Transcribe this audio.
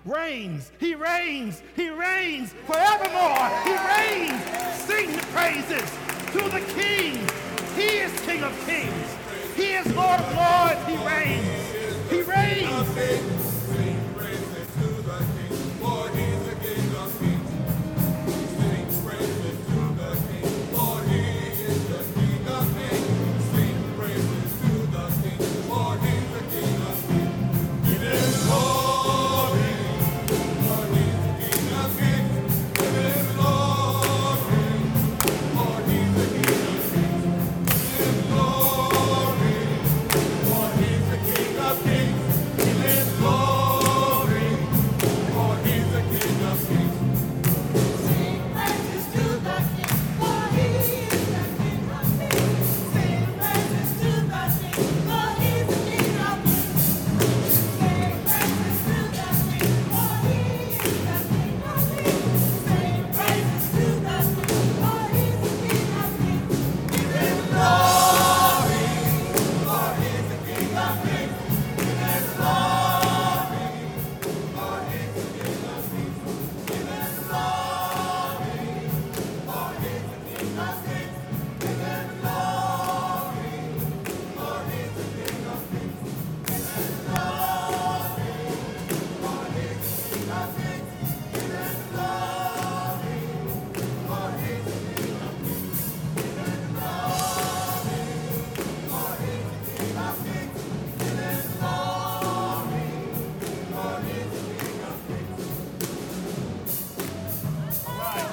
reigns. He reigns. He reigns forevermore. He reigns. Sing the praises to the King. He is King of kings. He is Lord of lords. He reigns. He reigns. Sing praises to the King, for he's the King of kings. Sing praises to the King, for he is the King of kings. Sing praises to the King, for he's the King of kings. Give him glory, for he's the King of kings. Give him glory, for he's the King of kings. Give him glory, for he's the King of kings. Give him glory, for he's the King of kings. Sing praises to the King, for he is the King of kings. Sing praises to the King, for he is the King of kings. Sing praises to the King, for he is the King of kings. Sing praises to the King, for he is the King of kings. Give him glory, for he is the King of kings. Give him glory, for he is the King of kings. Give him glory, for he is the King of kings. Give him glory, for he is the King of kings. Give him glory, for he is the King of kings. Give him glory, for he is the King of kings. Give him glory, for he is the King of kings. Give him glory, for he is the King of kings. All right.